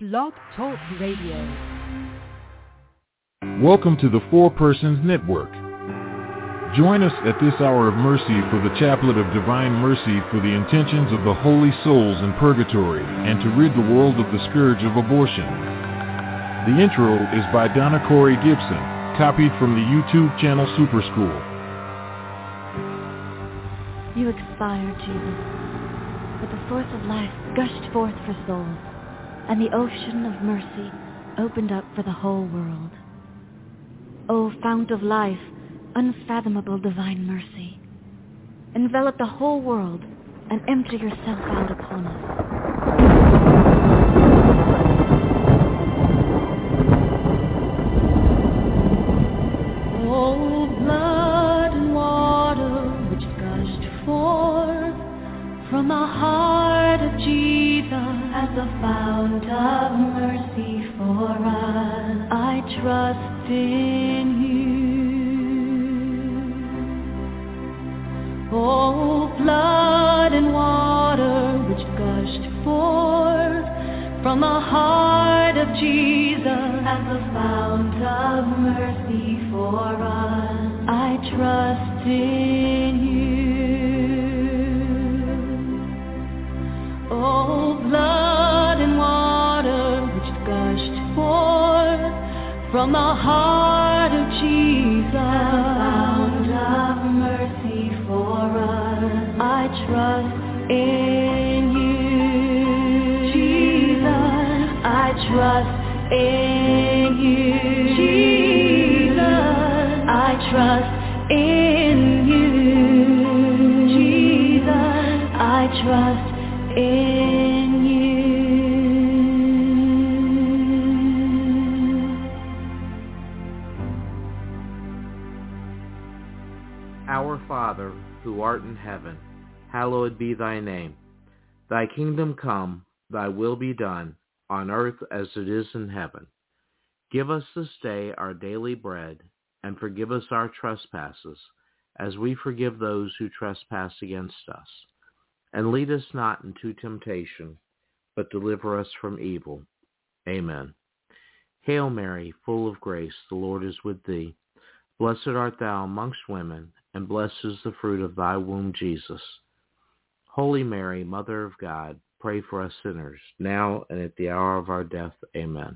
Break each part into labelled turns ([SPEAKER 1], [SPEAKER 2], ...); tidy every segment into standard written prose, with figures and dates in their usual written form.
[SPEAKER 1] Blog Talk Radio.
[SPEAKER 2] Welcome to the Four Persons Network. Join us at this hour of mercy for the Chaplet of Divine Mercy for the intentions of the holy souls in purgatory and to rid the world of the scourge of abortion. The intro is by Donna Corey Gibson, copied from the YouTube channel Super School.
[SPEAKER 3] You expired, Jesus, but the source of life gushed forth for souls, and the ocean of mercy opened up for the whole world. O fount of life, unfathomable divine mercy, envelop the whole world and empty yourself out upon us.
[SPEAKER 4] O blood and water which gushed forth from the heart of Jesus as a fount of mercy for us, I trust in you. O blood and water which gushed forth from the heart of Jesus as a fount of mercy for us, I trust in you. O blood and water which gushed forth from the heart of Jesus, fount of mercy for us, I trust in you. Jesus, I trust in you. Jesus, I trust in you. Jesus, I trust in you.
[SPEAKER 5] Our Father, who art in heaven, hallowed be thy name. Thy kingdom come, thy will be done, on earth as it is in heaven. Give us this day our daily bread, and forgive us our trespasses, as we forgive those who trespass against us. And lead us not into temptation, but deliver us from evil. Amen. Hail Mary, full of grace, the Lord is with thee. Blessed art thou amongst women, and blessed is the fruit of thy womb, Jesus. Holy Mary, Mother of God, pray for us sinners, now and at the hour of our death. Amen.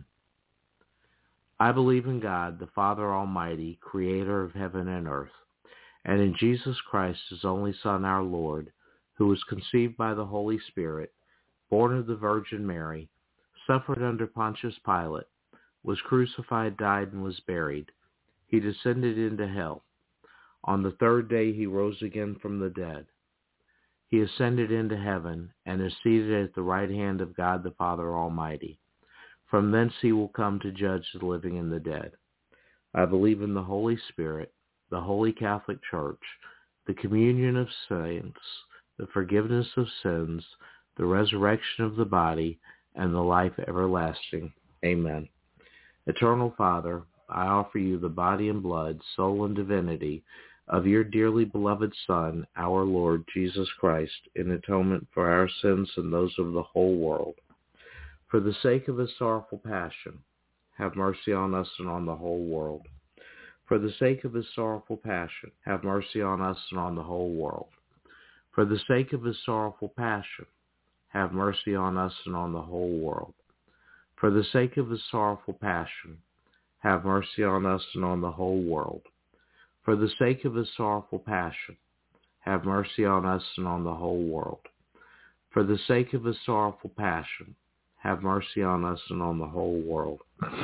[SPEAKER 5] I believe in God, the Father Almighty, creator of heaven and earth, and in Jesus Christ, his only Son, our Lord, who was conceived by the Holy Spirit, born of the Virgin Mary, suffered under Pontius Pilate, was crucified, died, and was buried. He descended into hell. On the third day he rose again from the dead. He ascended into heaven and is seated at the right hand of God the Father Almighty. From thence he will come to judge the living and the dead. I believe in the Holy Spirit, the Holy Catholic Church, the communion of saints, the forgiveness of sins, the resurrection of the body, and the life everlasting. Amen. Eternal Father, I offer you the body and blood, soul and divinity of your dearly beloved Son, our Lord Jesus Christ, in atonement for our sins and those of the whole world. For the sake of his sorrowful passion, have mercy on us and on the whole world. For the sake of his sorrowful passion, have mercy on us and on the whole world. For the sake of his sorrowful passion, have mercy on us and on the whole world. For the sake of his sorrowful passion, have mercy on us and on the whole world. For the sake of his sorrowful passion, have mercy on us and on the whole world. For the sake of his sorrowful passion, have mercy on us and on the whole world.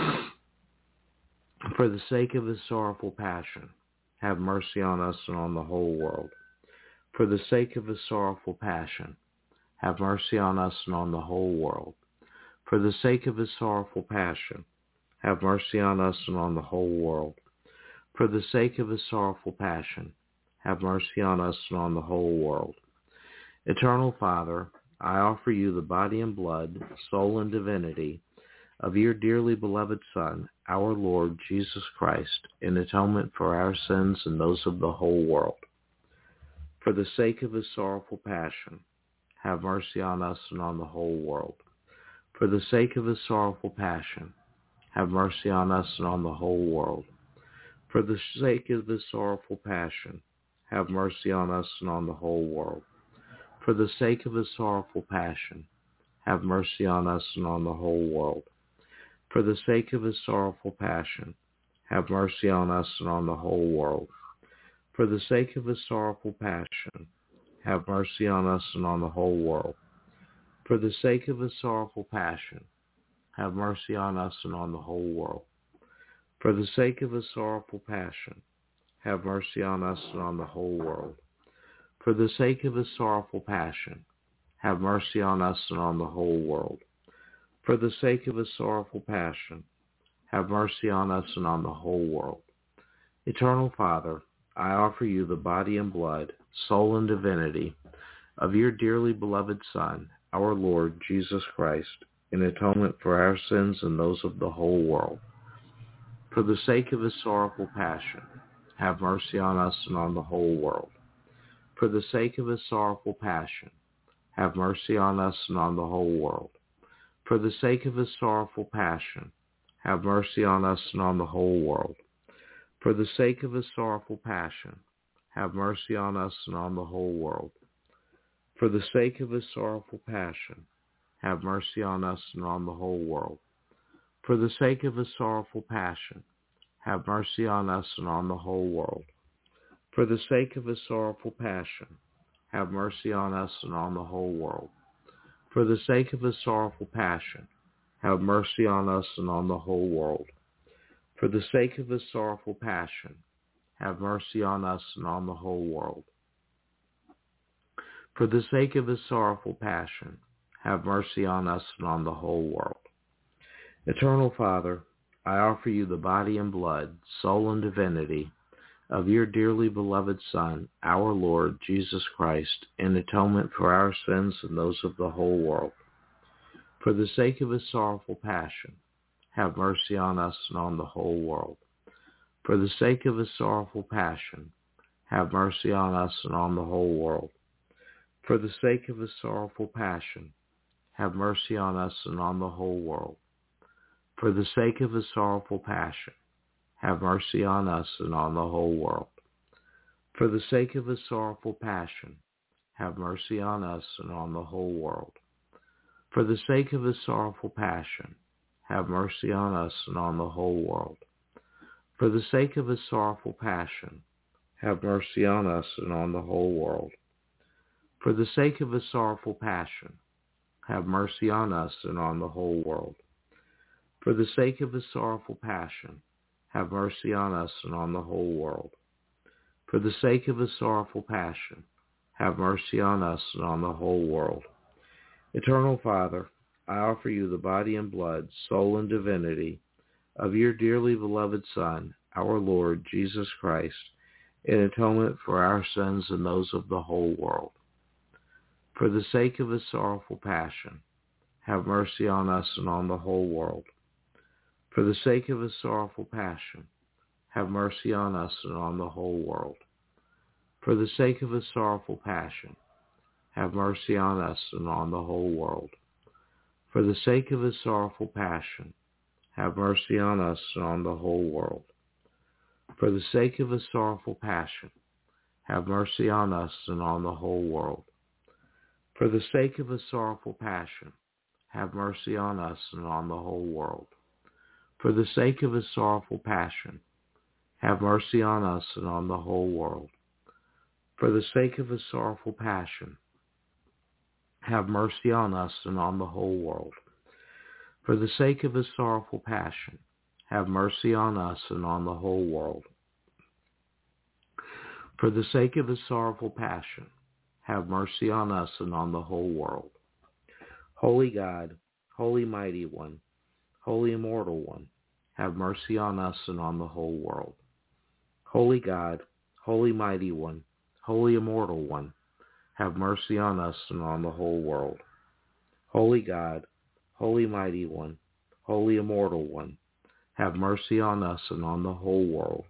[SPEAKER 5] For the sake of his sorrowful passion, have mercy on us and on the whole world. For the sake of his sorrowful passion, have mercy on us and on the whole world. For the sake of his sorrowful passion, have mercy on us and on the whole world. For the sake of his sorrowful passion, have mercy on us and on the whole world. Eternal Father, I offer you the body and blood, soul and divinity of your dearly beloved Son, our Lord Jesus Christ, in atonement for our sins and those of the whole world. For the sake of his sorrowful passion, have mercy on us and on the whole world. For the sake of his sorrowful passion, have mercy on us and on the whole world. For the sake of his sorrowful passion, have mercy on us and on the whole world. For the sake of his sorrowful passion, have mercy on us and on the whole world. For the sake of his sorrowful passion, have mercy on us and on the whole world. For the sake of his sorrowful passion, have mercy on us and on the whole world. For the sake of his sorrowful passion, have mercy on us and on the whole world. For the sake of his sorrowful passion, have mercy on us and on the whole world. For the sake of his sorrowful passion, have mercy on us and on the whole world. For the sake of his sorrowful passion, have mercy on us and on the whole world. Eternal Father, I offer you the body and blood, soul and divinity of your dearly beloved Son, our Lord Jesus Christ, in atonement for our sins and those of the whole world. For the sake of his sorrowful passion, have mercy on us and on the whole world. For the sake of his sorrowful passion, have mercy on us and on the whole world. For the sake of his sorrowful passion, have mercy on us and on the whole world. For the sake of his sorrowful passion, have mercy on us and on the whole world. For the sake of his sorrowful passion, have mercy on us and on the whole world. For the sake of his sorrowful passion, have mercy on us and on the whole world. For the sake of his sorrowful passion, have mercy on us and on the whole world. For the sake of his sorrowful passion, have mercy on us and on the whole world. For the sake of his sorrowful passion, have mercy on us and on the whole world. For the sake of his sorrowful passion, have mercy on us and on the whole world. Eternal Father, I offer you the body and blood, soul and divinity of your dearly beloved Son, our Lord Jesus Christ, in atonement for our sins and those of the whole world. For the sake of his sorrowful passion, have mercy on us and on the whole world. For the sake of his sorrowful passion, have mercy on us and on the whole world. For the sake of his sorrowful passion, have mercy on us and on the whole world. For the sake of his sorrowful passion, have mercy on us and on the whole world. For the sake of his sorrowful passion, have mercy on us and on the whole world. For the sake of his sorrowful passion, have mercy on us and on the whole world. For the sake of his sorrowful passion, have mercy on us and on the whole world. For the sake of his sorrowful passion, have mercy on us and on the whole world. For the sake of his sorrowful passion, have mercy on us and on the whole world. For the sake of his sorrowful passion, have mercy on us and on the whole world. Eternal Father, I offer you the body and blood, soul and divinity of your dearly beloved Son, our Lord Jesus Christ, in atonement for our sins and those of the whole world. For the sake of his sorrowful passion, have mercy on us and on the whole world. For the sake of his sorrowful passion, have mercy on us and on the whole world. For the sake of his sorrowful passion, have mercy on us and on the whole world. For the sake of his sorrowful passion, have mercy on us and on the whole world. For the sake of his sorrowful passion, have mercy on us and on the whole world. For the sake of his sorrowful passion, have mercy on us and on the whole world. For the sake of his sorrowful passion, have mercy on us and on the whole world. For the sake of his sorrowful passion, have mercy on us and on the whole world. For the sake of his sorrowful passion, have mercy on us and on the whole world. For the sake of his sorrowful passion, have mercy on us and on the whole world. Holy God, Holy Mighty One, Holy Immortal One, have mercy on us and on the whole world. Holy God, Holy Mighty One, Holy Immortal One, have mercy on us and on the whole world. Holy God, Holy Mighty One, Holy Immortal One, have mercy on us and on the whole world.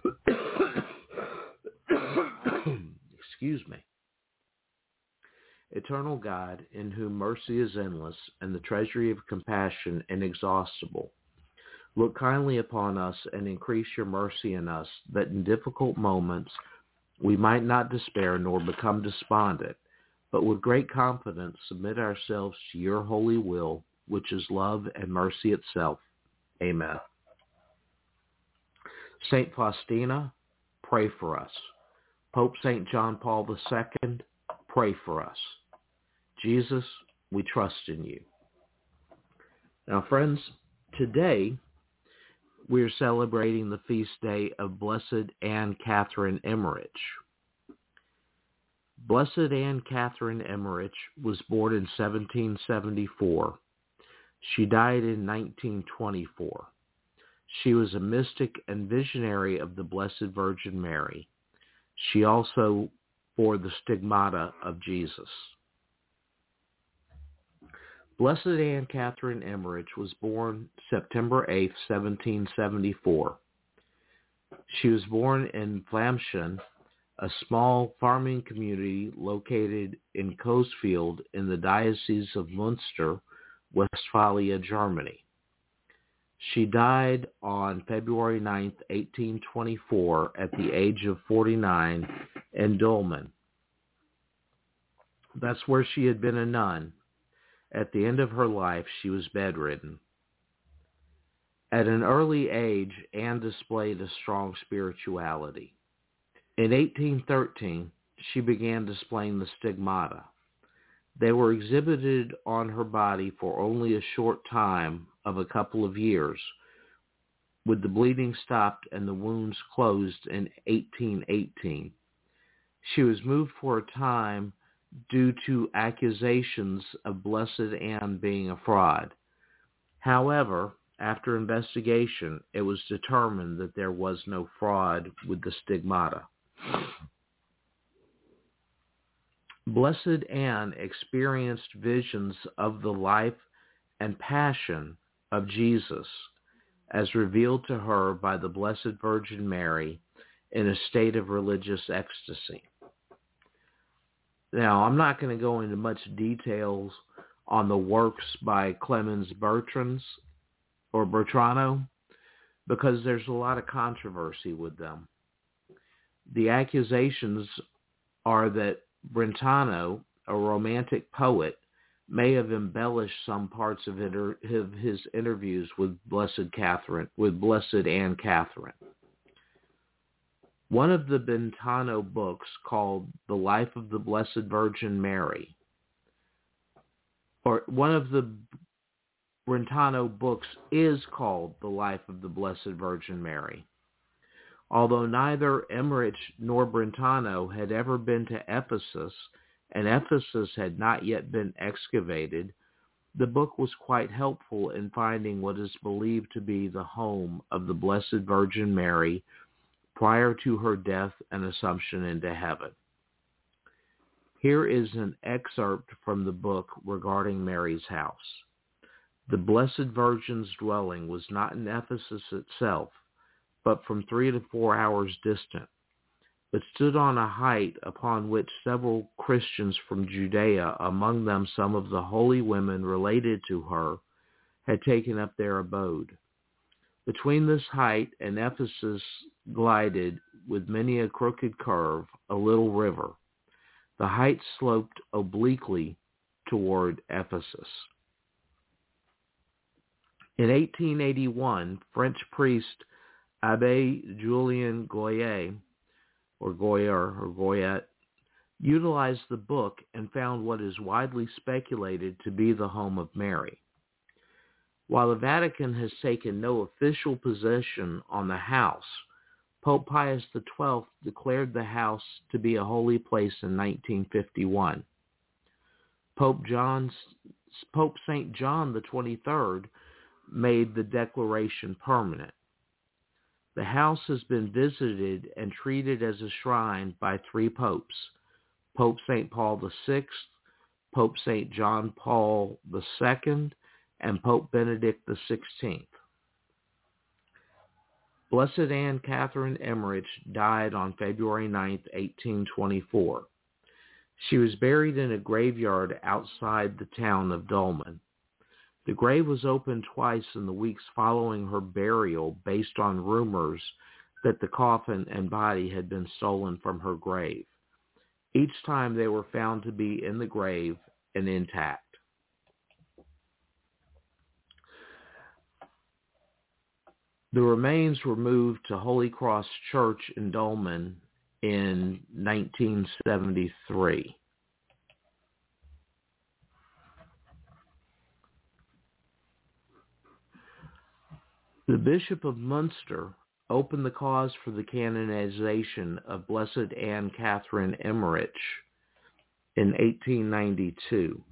[SPEAKER 5] Excuse me. Eternal God, in whom mercy is endless and the treasury of compassion inexhaustible, look kindly upon us and increase your mercy in us, that in difficult moments we might not despair nor become despondent, but with great confidence submit ourselves to your holy will, which is love and mercy itself. Amen. Saint Faustina, pray for us. Pope St. John Paul II, pray for us. Jesus, we trust in you. Now, friends, today we are celebrating the feast day of Blessed Anne Catherine Emmerich. Blessed Anne Catherine Emmerich was born in 1774. She died in 1924. She was a mystic and visionary of the Blessed Virgin Mary. She also bore the stigmata of Jesus. Blessed Anne Catherine Emmerich was born September 8, 1774. She was born in Flamschen, a small farming community located in Coesfeld in the Diocese of Munster, Westphalia, Germany. She died on February 9, 1824, at the age of 49 in Dülmen. That's where she had been a nun. At the end of her life, she was bedridden. At an early age, Anne displayed a strong spirituality. In 1813, she began displaying the stigmata. They were exhibited on her body for only a short time of a couple of years, with the bleeding stopped and the wounds closed in 1818. She was moved for a time due to accusations of Blessed Anne being a fraud. However, after investigation, it was determined that there was no fraud with the stigmata. Blessed Anne experienced visions of the life and passion of Jesus as revealed to her by the Blessed Virgin Mary in a state of religious ecstasy. Now, I'm not going to go into much details on the works by Clemens Bertrand or Bertrano because there's a lot of controversy with them. The accusations are that Brentano, a romantic poet, may have embellished some parts of his interviews with Blessed Anne Catherine. One of the Brentano books, called The Life of the Blessed Virgin Mary, or one of the Brentano books is called The Life of the Blessed Virgin Mary. Although neither Emmerich nor Brentano had ever been to Ephesus, and Ephesus had not yet been excavated, the book was quite helpful in finding what is believed to be the home of the Blessed Virgin Mary prior to her death and assumption into heaven. Here is an excerpt from the book regarding Mary's house. The Blessed Virgin's dwelling was not in Ephesus itself, but from 3 to 4 hours distant, but stood on a height upon which several Christians from Judea, among them some of the holy women related to her, had taken up their abode. Between this height and Ephesus glided, with many a crooked curve, a little river. The height sloped obliquely toward Ephesus. In 1881, French priest Abbé Julien Goyer, utilized the book and found what is widely speculated to be the home of Mary. While the Vatican has taken no official position on the house, Pope Pius XII declared the house to be a holy place in 1951. Pope St. John XXIII made the declaration permanent. The house has been visited and treated as a shrine by 3 popes, Pope St. Paul VI, Pope St. John Paul II, and Pope Benedict XVI. Blessed Anne Catherine Emmerich died on February 9, 1824. She was buried in a graveyard outside the town of Dolman. The grave was opened twice in the weeks following her burial based on rumors that the coffin and body had been stolen from her grave. Each time they were found to be in the grave and intact. The remains were moved to Holy Cross Church in Dolman in 1973. The Bishop of Munster opened the cause for the canonization of Blessed Anne Catherine Emmerich in 1892.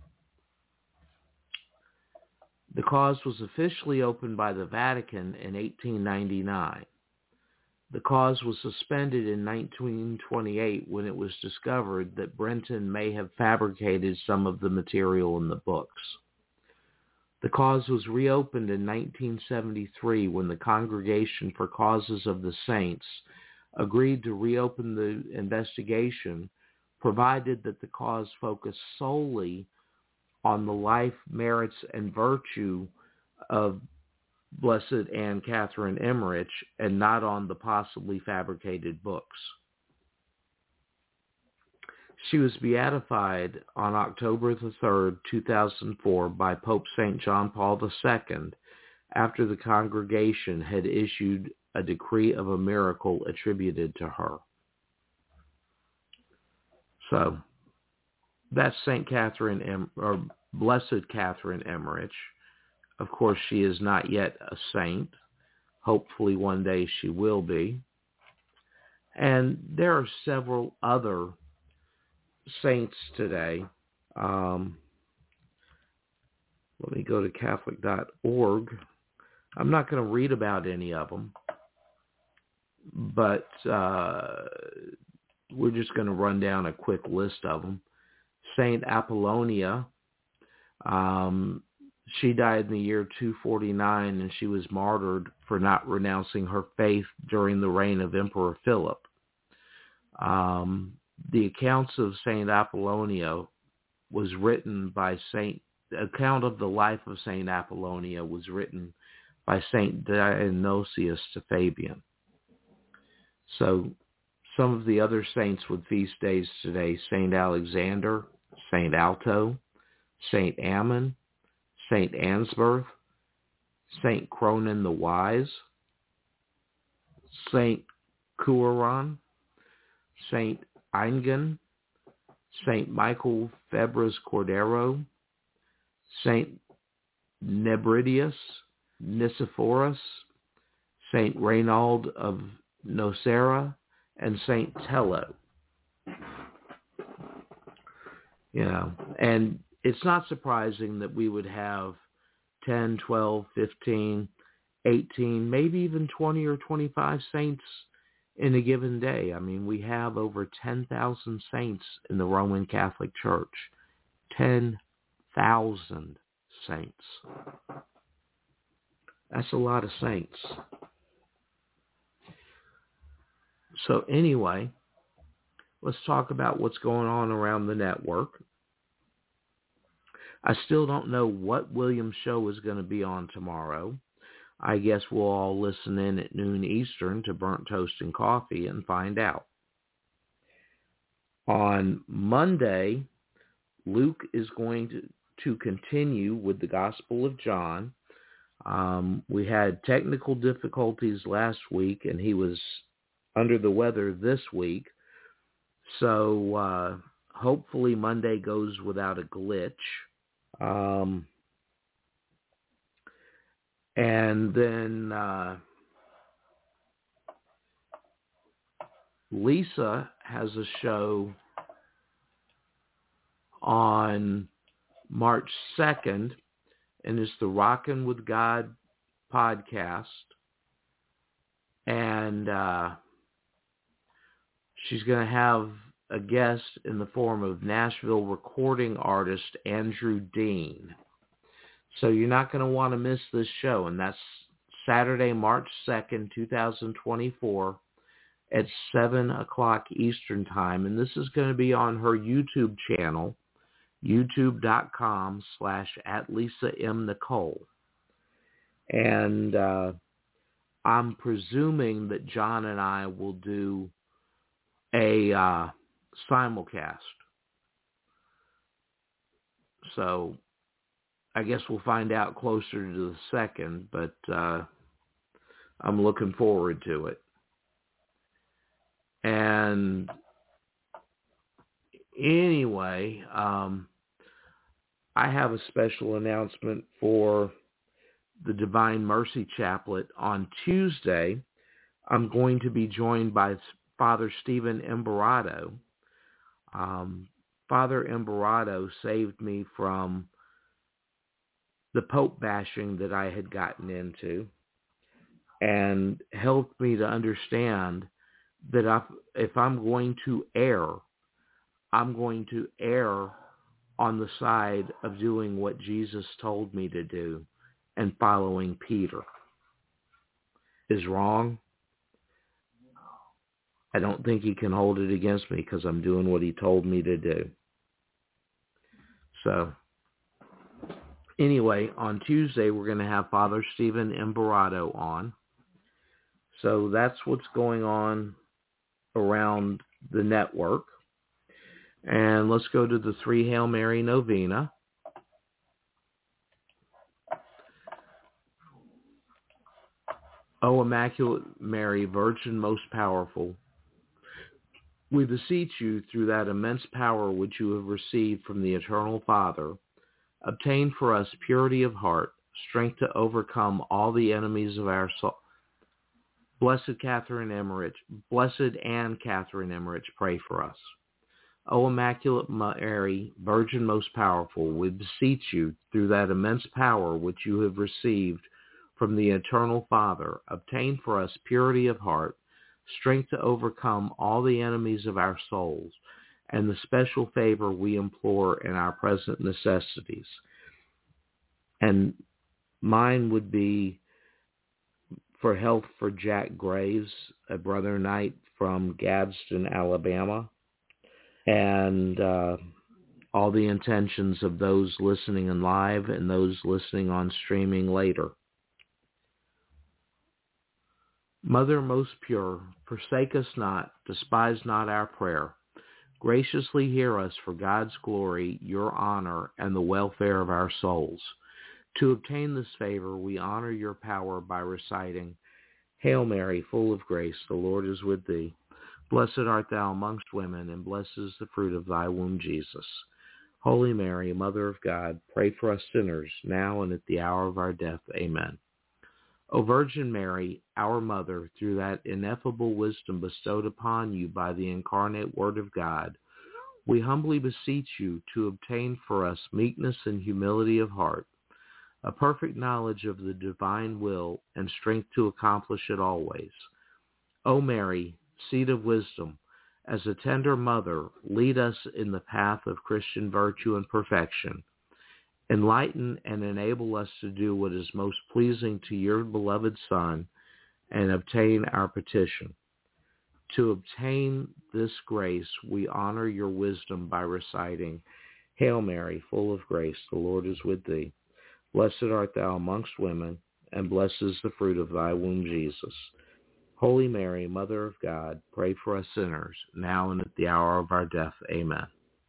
[SPEAKER 5] The cause was officially opened by the Vatican in 1899. The cause was suspended in 1928 when it was discovered that Brenton may have fabricated some of the material in the books. The cause was reopened in 1973 when the Congregation for Causes of the Saints agreed to reopen the investigation, provided that the cause focused solely on the life, merits, and virtue of Blessed Anne Catherine Emmerich and not on the possibly fabricated books. She was beatified on October 3rd, 2004 by Pope St. John Paul II after the congregation had issued a decree of a miracle attributed to her. So, that's St. Catherine, or Blessed Catherine Emmerich. Of course, she is not yet a saint. Hopefully one day she will be. And there are several other saints today. Let me go to Catholic.org. I'm not going to read about any of them, but we're just going to run down a quick list of them. Saint Apollonia, she died in the year 249, and she was martyred for not renouncing her faith during the reign of Emperor Philip. The accounts of Saint Apollonia was written by the account of the life of Saint Apollonia was written by Saint Dionysius to Fabian. So some of the other saints with feast days today: Saint Alexander, Saint Alto, Saint Ammon, Saint Ansbert, Saint Cronin the Wise, Saint Cuaron, Saint Eingen, Saint Michael Febres Cordero, Saint Nebridius Nicephorus, Saint Reynold of Nocera, and Saint Tello. And it's not surprising that we would have 10, 12, 15, 18, maybe even 20 or 25 saints in a given day. I mean, we have over 10,000 saints in the Roman Catholic Church. 10,000 saints. That's a lot of saints. So anyway, let's talk about what's going on around the network. I still don't know what William's show is going to be on tomorrow. I guess we'll all listen in at noon Eastern to Burnt Toast and Coffee and find out. On Monday, Luke is going to continue with the Gospel of John. We had technical difficulties last week, and he was under the weather this week. So hopefully Monday goes without a glitch. And then Lisa has a show on March 2nd, and it's the Rockin' with God podcast. And she's going to have a guest in the form of Nashville recording artist Andrew Dean. So you're not going to want to miss this show, and that's Saturday, March 2nd, 2024 at 7 o'clock Eastern Time. And this is going to be on her YouTube channel, youtube.com/@LisaMNicole. And I'm presuming that John and I will do a simulcast. So I guess we'll find out closer to the second, but I'm looking forward to it. And anyway, I have a special announcement for the Divine Mercy Chaplet. On Tuesday, I'm going to be joined by Father Stephen Imbarrato. Father Imbarrato saved me from the Pope bashing that I had gotten into and helped me to understand that if I'm going to err, I'm going to err on the side of doing what Jesus told me to do and following Peter. Is wrong? I don't think he can hold it against me because I'm doing what he told me to do. So, anyway, on Tuesday, we're going to have Father Stephen Imbarrato on. So that's what's going on around the network. And let's go to the 3 Hail Mary Novena. O Immaculate Mary, Virgin most powerful, we beseech you through that immense power which you have received from the Eternal Father, obtain for us purity of heart, strength to overcome all the enemies of our soul. Blessed Anne Catherine Emmerich, pray for us. O Immaculate Mary, Virgin most powerful, we beseech you through that immense power which you have received from the Eternal Father, obtain for us purity of heart, strength to overcome all the enemies of our souls, and the special favor we implore in our present necessities. And mine would be for health for Jack Graves, a brother knight from Gadsden, Alabama, and all the intentions of those listening in live and those listening on streaming later. Mother most pure, forsake us not, despise not our prayer. Graciously hear us for God's glory, your honor, and the welfare of our souls. To obtain this favor, we honor your power by reciting, Hail Mary, full of grace, the Lord is with thee. Blessed art thou amongst women, and blessed is the fruit of thy womb, Jesus. Holy Mary, Mother of God, pray for us sinners, now and at the hour of our death. Amen. O Virgin Mary, our Mother, through that ineffable wisdom bestowed upon you by the incarnate Word of God, we humbly beseech you to obtain for us meekness and humility of heart, a perfect knowledge of the divine will, and strength to accomplish it always. O Mary, seat of wisdom, as a tender mother, lead us in the path of Christian virtue and perfection. Enlighten and enable us to do what is most pleasing to your beloved Son, and obtain our petition. To obtain this grace, we honor your wisdom by reciting, Hail Mary, full of grace, the Lord is with thee. Blessed art thou amongst women, and blessed is the fruit of thy womb, Jesus. Holy Mary, Mother of God, pray for us sinners, now and at the hour of our death. Amen.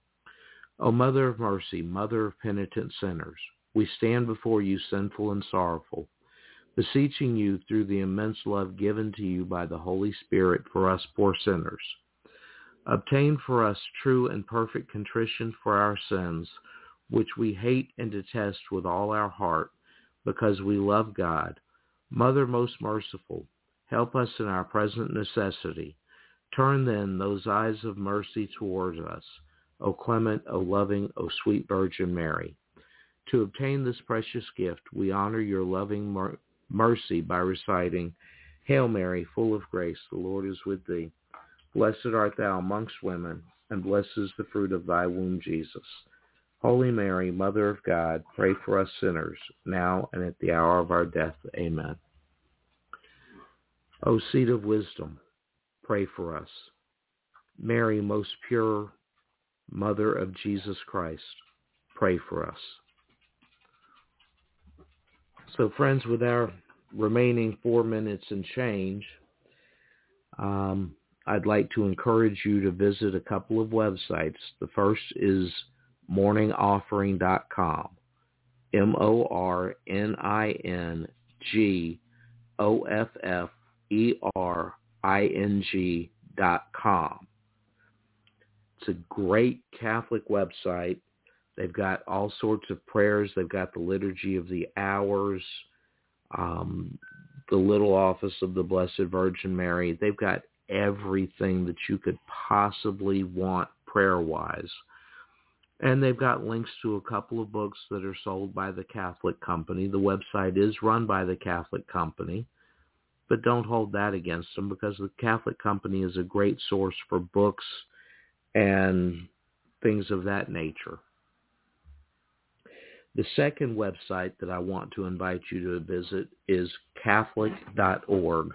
[SPEAKER 5] O Mother of Mercy, Mother of penitent sinners, we stand before you sinful and sorrowful, beseeching you through the immense love given to you by the Holy Spirit for us poor sinners. Obtain for us true and perfect contrition for our sins, which we hate and detest with all our heart, because we love God. Mother most merciful, help us in our present necessity. Turn then those eyes of mercy towards us, O clement, O loving, O sweet Virgin Mary. To obtain this precious gift, we honor your loving mercy by reciting, Hail Mary, full of grace, the Lord is with thee. Blessed art thou amongst women, and blessed is the fruit of thy womb, Jesus. Holy Mary, Mother of God, pray for us sinners, now and at the hour of our death. Amen. O seat of wisdom, pray for us. Mary, most pure Mother of Jesus Christ, pray for us. So friends, with our remaining 4 minutes and change, I'd like to encourage you to visit a couple of websites. The first is morningoffering.com, morningoffering.com. It's a great Catholic website. They've got all sorts of prayers. They've got the Liturgy of the Hours, the Little Office of the Blessed Virgin Mary. They've got everything that you could possibly want prayer-wise. And they've got links to a couple of books that are sold by the Catholic Company. The website is run by the Catholic Company, but don't hold that against them, because the Catholic Company is a great source for books and things of that nature. The second website that I want to invite you to visit is Catholic.org,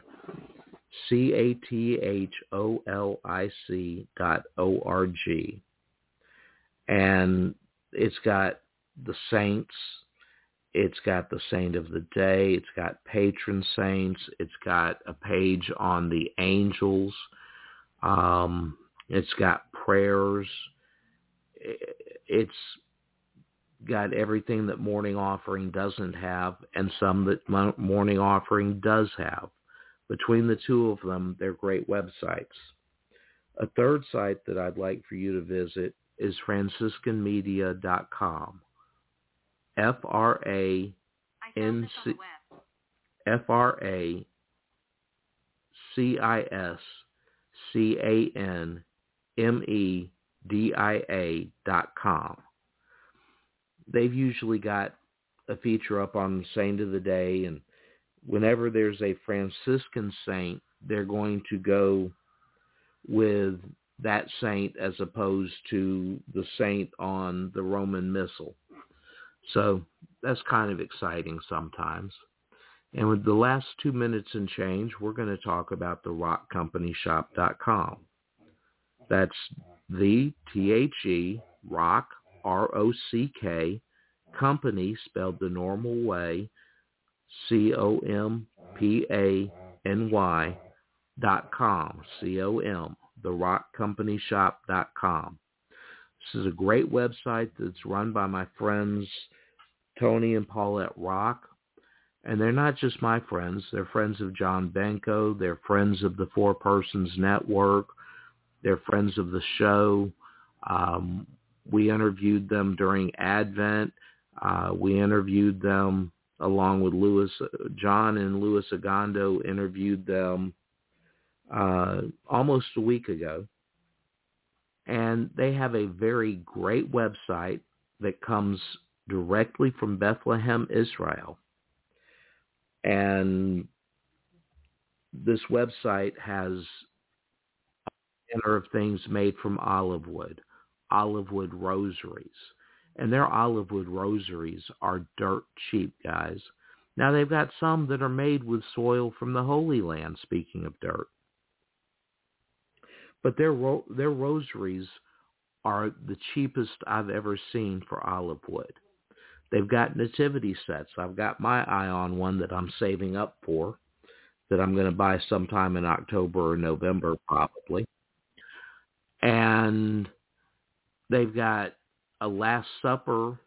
[SPEAKER 5] CATHOLIC.org. And it's got the saints, it's got the saint of the day, it's got patron saints, it's got a page on the angels, it's got prayers, it's got everything that Morning Offering doesn't have, and some that Morning Offering does have. Between the two of them, they're great websites. A third site that I'd like for you to visit is franciscanmedia.com. FranciscanMedia.com. They've usually got a feature up on the Saint of the Day, and whenever there's a Franciscan saint, they're going to go with that saint as opposed to the saint on the Roman Missal. So that's kind of exciting sometimes. And with the last 2 minutes and change, we're going to talk about the rockcompanyshop.com. That's the THE, rock, ROCK, company, spelled the normal way, COMPANY.com, COM, therockcompanyshop.com. This is a great website that's run by my friends Tony and Paulette Rock. And they're not just my friends. They're friends of John Benko. They're friends of the Four Persons Network. They're friends of the show. We interviewed them during Advent. We interviewed them along with John and Louis Agondo interviewed them almost a week ago. And they have a very great website that comes directly from Bethlehem, Israel. And this website has a manner of things made from olive wood rosaries. And their olive wood rosaries are dirt cheap, guys. Now, they've got some that are made with soil from the Holy Land, speaking of dirt. But their rosaries are the cheapest I've ever seen for olive wood. They've got nativity sets. I've got my eye on one that I'm saving up for, that I'm going to buy sometime in October or November probably. And they've got a Last Supper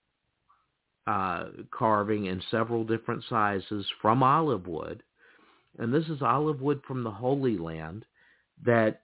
[SPEAKER 5] carving in several different sizes from olive wood. And this is olive wood from the Holy Land that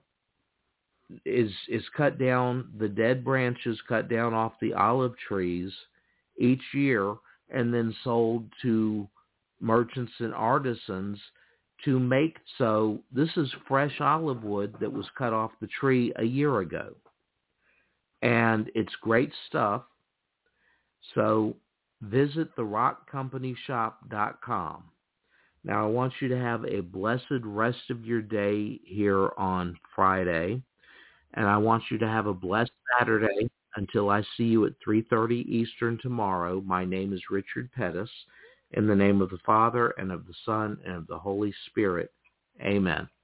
[SPEAKER 5] is cut down, the dead branches cut down off the olive trees each year and then sold to merchants and artisans to make. So this is fresh olive wood that was cut off the tree a year ago. And it's great stuff. So visit therockcompanyshop.com. Now, I want you to have a blessed rest of your day here on Friday. And I want you to have a blessed Saturday until I see you at 3:30 Eastern tomorrow. My name is Richard Pettis. In the name of the Father, and of the Son, and of the Holy Spirit. Amen.